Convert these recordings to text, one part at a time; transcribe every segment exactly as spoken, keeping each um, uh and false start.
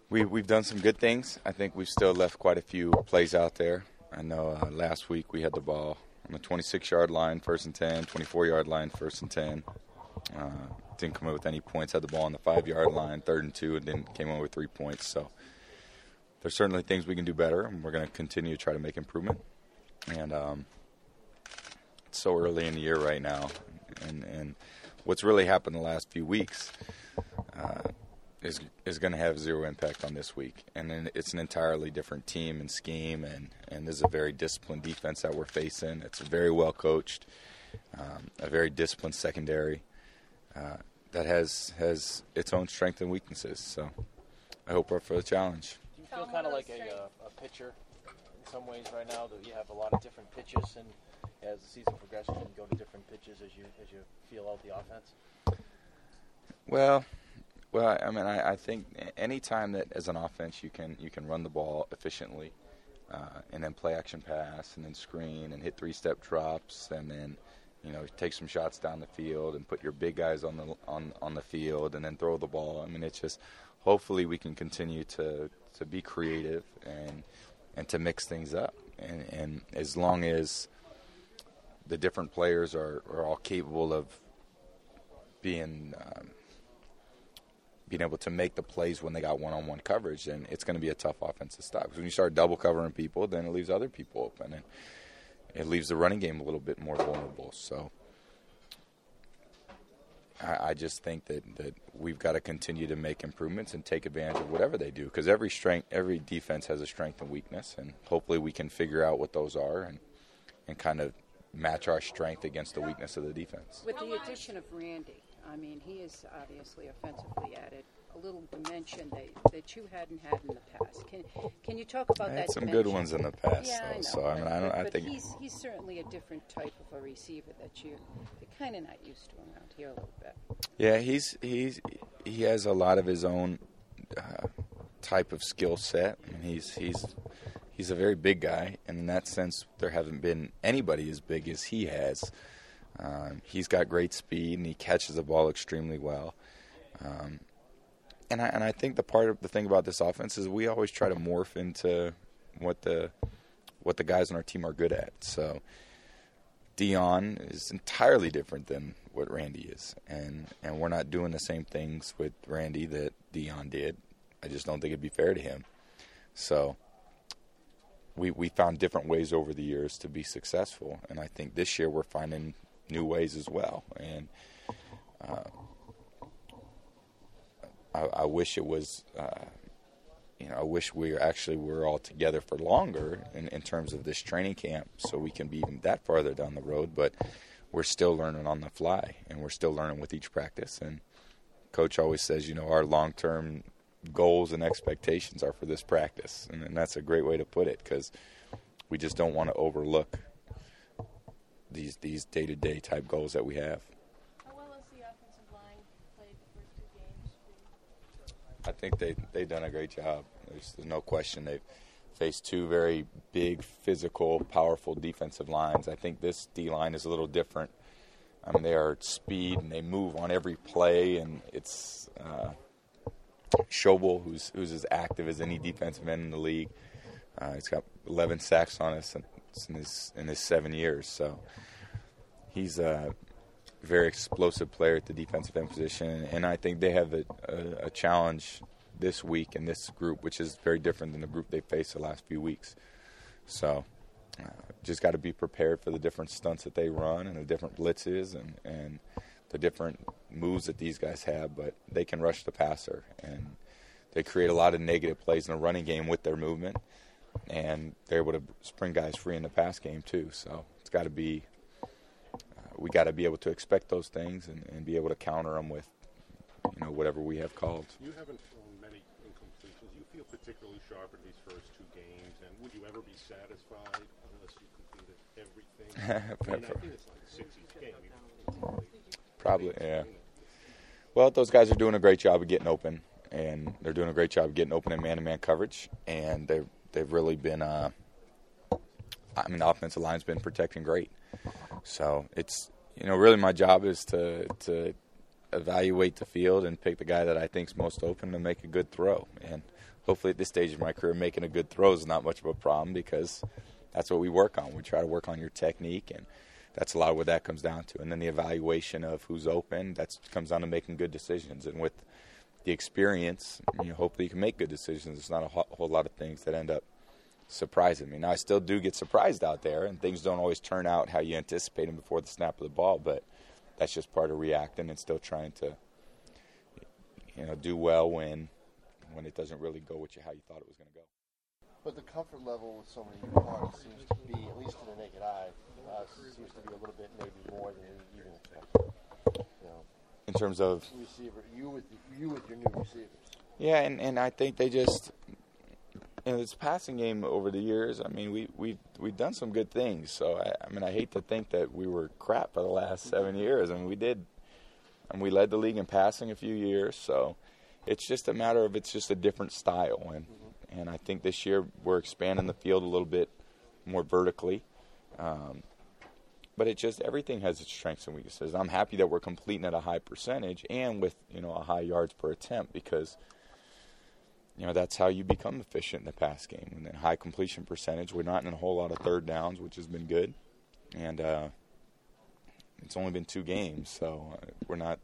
We, we've done some good things. I think we've still left quite a few plays out there. I know uh, last week we had the ball on the twenty-six-yard line, first and ten, twenty-four-yard line, first and ten. Uh, didn't come up with any points. Had the ball on the five-yard line, third and two, and then came up with three points. So there's certainly things we can do better, and we're going to continue to try to make improvement. And um, it's so early in the year right now, and, and what's really happened the last few weeks uh, is is going to have zero impact on this week. And then it's an entirely different team and scheme, and, and this is a very disciplined defense that we're facing. It's very well coached, um, a very disciplined secondary uh, that has has its own strengths and weaknesses. So I hope we're up for the challenge. Do you feel kind of like a, uh, a pitcher in some ways right now, that you have a lot of different pitches, and as the season progresses, you go to different pitches as you as you feel out the offense? Well, well, I mean, I, I think any time that as an offense you can you can run the ball efficiently, uh, and then play action pass, and then screen, and hit three-step drops, and then you know take some shots down the field, and put your big guys on the on on the field, and then throw the ball. I mean, it's just hopefully we can continue to to be creative and and to mix things up, and and as long as the different players are, are all capable of being um, being able to make the plays when they got one-on-one coverage, then it's going to be a tough offense to stop. Because when you start double covering people, then it leaves other people open, and it leaves the running game a little bit more vulnerable. So I, I just think that, that we've got to continue to make improvements and take advantage of whatever they do, because every strength, every defense has a strength and weakness, and hopefully we can figure out what those are and and kind of match our strength against the weakness of the defense. With the addition of Randy, I mean, he is obviously offensively added a little dimension that, that you hadn't had in the past. Can can you talk about I that had some dimension? good ones in the past, yeah, though, I know, so I mean, I don't. I but think he's he's certainly a different type of a receiver that you you're kind of not used to around here a little bit. Yeah, he's he's he has a lot of his own uh, type of skill set, and he's he's. He's a very big guy, and in that sense, there haven't been anybody as big as he has. Um, he's got great speed, and he catches the ball extremely well. Um, and I and I think the part of the thing about this offense is we always try to morph into what the what the guys on our team are good at. So Dion is entirely different than what Randy is, and and we're not doing the same things with Randy that Dion did. I just don't think it'd be fair to him. So. We we found different ways over the years to be successful, and I think this year we're finding new ways as well. And uh, I, I wish it was, uh, you know, I wish we actually were all together for longer in, in terms of this training camp, so we can be even that farther down the road. But we're still learning on the fly, and we're still learning with each practice. And Coach always says, you know, our long-term goals and expectations are for this practice, and, and that's a great way to put it, because we just don't want to overlook these these day-to-day type goals that we have. How well has the offensive line played the first two games? I think they they've done a great job. There's, there's no question they've faced two very big, physical, powerful defensive lines. I think this D-line is a little different. I mean, they are speed, and they move on every play, and it's uh, Schobel, who's who's as active as any defensive end in the league. Uh, he's got eleven sacks on us in his in his seven years. So he's a very explosive player at the defensive end position, and I think they have a, a, a challenge this week in this group, which is very different than the group they faced the last few weeks. So uh, just got to be prepared for the different stunts that they run and the different blitzes and and the different moves that these guys have, but they can rush the passer, and they create a lot of negative plays in the running game with their movement, and they're able to spring guys free in the pass game too. So it's got to be, uh, we got to be able to expect those things and, and be able to counter them with, you know, whatever we have called. You haven't thrown many incompletions. You feel particularly sharp in these first two games, and would you ever be satisfied unless you completed everything? I mean, I think it's like six each game. Probably, yeah. Well, those guys are doing a great job of getting open, and they're doing a great job of getting open in man-to-man coverage, and they've, they've really been, uh, I mean, the offensive line's been protecting great. So it's, you know, really my job is to to evaluate the field and pick the guy that I think is most open to make a good throw. And hopefully at this stage of my career, making a good throw is not much of a problem because that's what we work on. We try to work on your technique, and that's a lot of what that comes down to. And then the evaluation of who's open, that comes down to making good decisions. And with the experience, you know, hopefully you can make good decisions. There's not a whole, whole lot of things that end up surprising me. Now, I still do get surprised out there, and things don't always turn out how you anticipate them before the snap of the ball, but that's just part of reacting and still trying to, you know, do well when when it doesn't really go with you how you thought it was going to go. But the comfort level with so many new parts seems to be, at least to the naked eye, uh, seems to be a little bit maybe more than you even expected. You know, in terms of receiver, you with you with your new receivers. Yeah, and, and I think they just, in this passing game over the years, I mean, we we we've done some good things. So I, I mean, I hate to think that we were crap for the last seven years. I mean, we did, and we led the league in passing a few years. So it's just a matter of it's just a different style, and mm-hmm. and I think this year we're expanding the field a little bit more vertically. Um, but it just everything has its strengths and weaknesses. I'm happy that we're completing at a high percentage and with you know a high yards per attempt because. You know, that's how you become efficient in the pass game. And then high completion percentage. We're not in a whole lot of third downs, which has been good. And uh, it's only been two games, so uh, we're not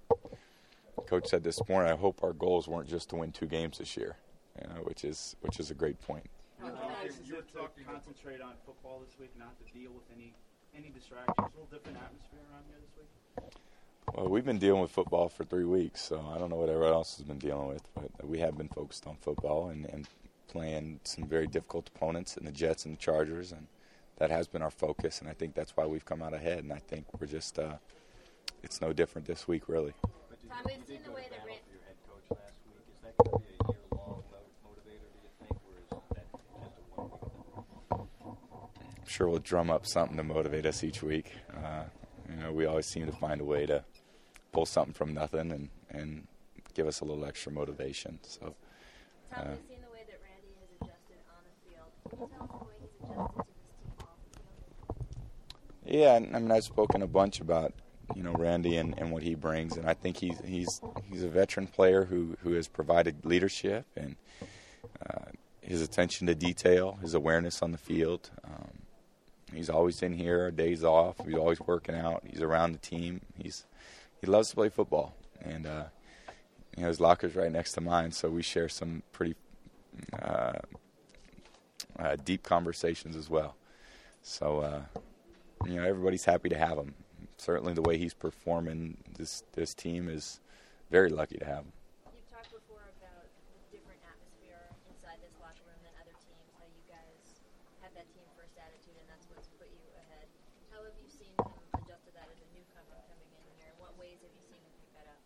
– Coach said this morning, I hope our goals weren't just to win two games this year, you know, which is which is a great point. How nice is it to concentrate on football this week, not to deal with any, any distractions? A little different atmosphere around here this week? Well, we've been dealing with football for three weeks, so I don't know what everyone else has been dealing with, but we have been focused on football and, and playing some very difficult opponents in the Jets and the Chargers, and that has been our focus, and I think that's why we've come out ahead, and I think we're just uh, – it's no different this week, really. Tom, we've seen the way that Rand- your head coach last week. Is that going to be a year-long motivator, do you think, or is that just a one-week thing? I'm sure we'll drum up something to motivate us each week. Uh, you know, we always seem to find a way to pull something from nothing and, and give us a little extra motivation. So, Tom, uh, we've seen the way that Randy has adjusted on the field. Can you tell us the way he's adjusted to this team off the field? Yeah, I mean, I've spoken a bunch about, you know, Randy and, and what he brings, and I think he's he's he's a veteran player who, who has provided leadership and uh, his attention to detail, his awareness on the field. Um, he's always in here, days off. He's always working out. He's around the team. He's he loves to play football, and uh, you know his locker's right next to mine, so we share some pretty uh, uh, deep conversations as well. So uh, you know everybody's happy to have him. Certainly, the way he's performing, this this team is very lucky to have him. You've talked before about the different atmosphere inside this locker room than other teams, how you guys have that team-first attitude, and that's what's put you ahead. How have you seen him adjust to that as a newcomer coming in here? In what ways have you seen him pick that up?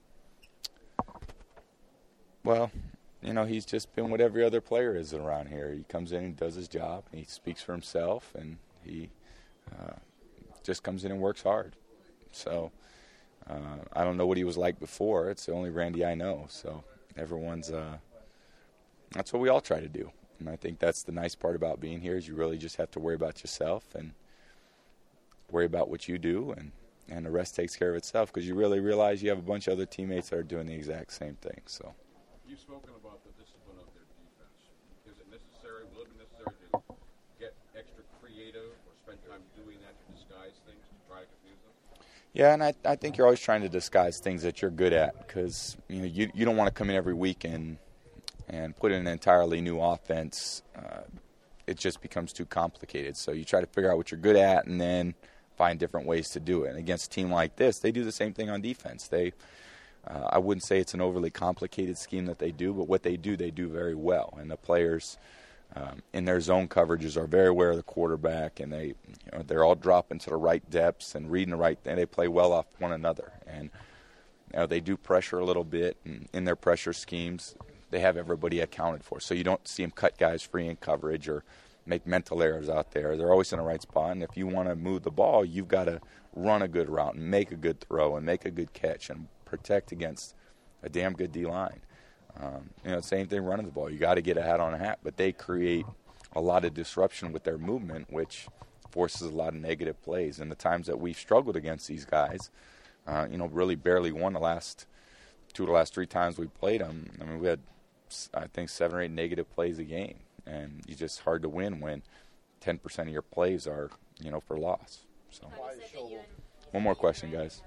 Well, you know, he's just been what every other player is around here. He comes in and does his job, and he speaks for himself, and he uh, just comes in and works hard. So uh, I don't know what he was like before. It's the only Randy I know. So everyone's uh, that's what we all try to do. And I think that's the nice part about being here is you really just have to worry about yourself and worry about what you do, and, and the rest takes care of itself because you really realize you have a bunch of other teammates that are doing the exact same thing. So You've spoken about the discipline of their defense. Is it necessary, will it be necessary to get extra creative or spend time doing that to disguise things, to try to confuse them? Yeah, and I, I think you're always trying to disguise things that you're good at because you know you you don't want to come in every week and and put in an entirely new offense. Uh, it just becomes too complicated. So you try to figure out what you're good at and then find different ways to do it. And against a team like this, they do the same thing on defense. They uh, I wouldn't say it's an overly complicated scheme that they do, but what they do, they do very well. And the players Um, in their zone coverages are very aware of the quarterback, and they, you know, they're all dropping to the right depths and reading the right thing. They play well off one another, and you know, they do pressure a little bit. And in their pressure schemes, they have everybody accounted for, so you don't see them cut guys free in coverage or make mental errors out there. They're always in the right spot, and if you want to move the ball, you've got to run a good route and make a good throw and make a good catch and protect against a damn good D-line. Um, you know, same thing running the ball. You got to get a hat on a hat, but they create a lot of disruption with their movement, which forces a lot of negative plays. And the times that we've struggled against these guys, uh, you know, really barely won the last two of the last three times we played them, I mean, we had, I think, seven or eight negative plays a game. And it's just hard to win when ten percent of your plays are, you know, for loss. So, one more question, guys.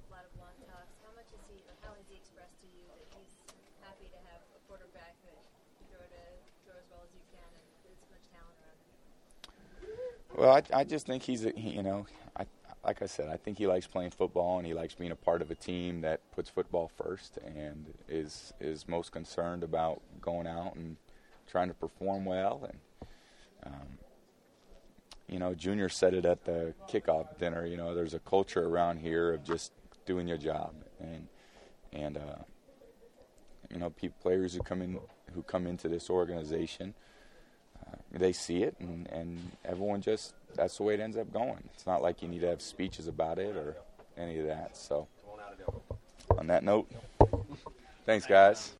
Well, I, I just think he's, a, he, you know, I, like I said, I think he likes playing football and he likes being a part of a team that puts football first and is is most concerned about going out and trying to perform well. And, um, you know, Junior said it at the kickoff dinner, you know, there's a culture around here of just doing your job. And, and uh, you know, people, players who come in, who come into this organization, Uh, they see it, and, and everyone just, that's the way it ends up going. It's not like you need to have speeches about it or any of that. So, on that note, thanks, guys.